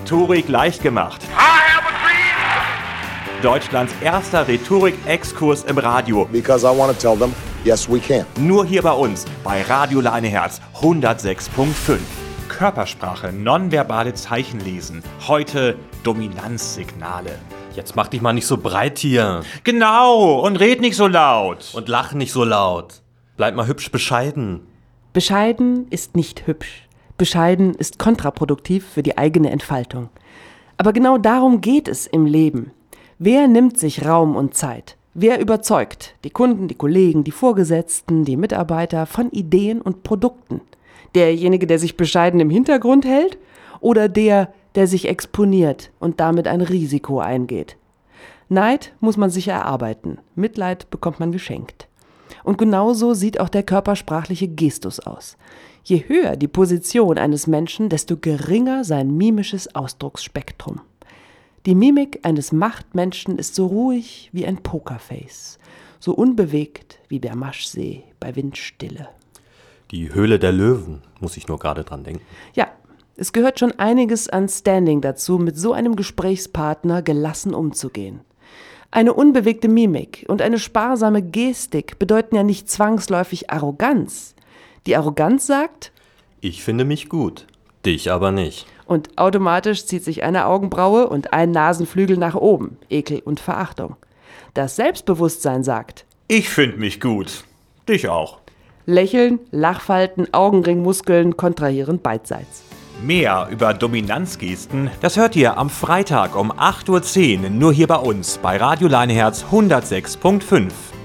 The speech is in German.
Rhetorik leicht gemacht. Deutschlands erster Rhetorik-Exkurs im Radio. Because I want to tell them, yes, we can. Nur hier bei uns, bei Radio Leineherz 106.5. Körpersprache, nonverbale Zeichen lesen. Heute Dominanzsignale. Jetzt mach dich mal nicht so breit hier. Genau, und red nicht so laut. Und lach nicht so laut. Bleib mal hübsch bescheiden. Bescheiden ist nicht hübsch. Bescheiden ist kontraproduktiv für die eigene Entfaltung. Aber genau darum geht es im Leben. Wer nimmt sich Raum und Zeit? Wer überzeugt die Kunden, die Kollegen, die Vorgesetzten, die Mitarbeiter von Ideen und Produkten? Derjenige, der sich bescheiden im Hintergrund hält? Oder der sich exponiert und damit ein Risiko eingeht? Neid muss man sich erarbeiten. Mitleid bekommt man geschenkt. Und genauso sieht auch der körpersprachliche Gestus aus. Je höher die Position eines Menschen, desto geringer sein mimisches Ausdrucksspektrum. Die Mimik eines Machtmenschen ist so ruhig wie ein Pokerface, so unbewegt wie der Maschsee bei Windstille. Die Höhle der Löwen, muss ich nur gerade dran denken. Ja, es gehört schon einiges an Standing dazu, mit so einem Gesprächspartner gelassen umzugehen. Eine unbewegte Mimik und eine sparsame Gestik bedeuten ja nicht zwangsläufig Arroganz. Die Arroganz sagt: Ich finde mich gut, dich aber nicht. Und automatisch zieht sich eine Augenbraue und ein Nasenflügel nach oben, Ekel und Verachtung. Das Selbstbewusstsein sagt: Ich find mich gut. Dich auch. Lächeln, Lachfalten, Augenringmuskeln kontrahieren beidseits. Mehr über Dominanzgesten, das hört ihr am Freitag um 8:10 Uhr nur hier bei uns bei Radio Leineherz 106.5.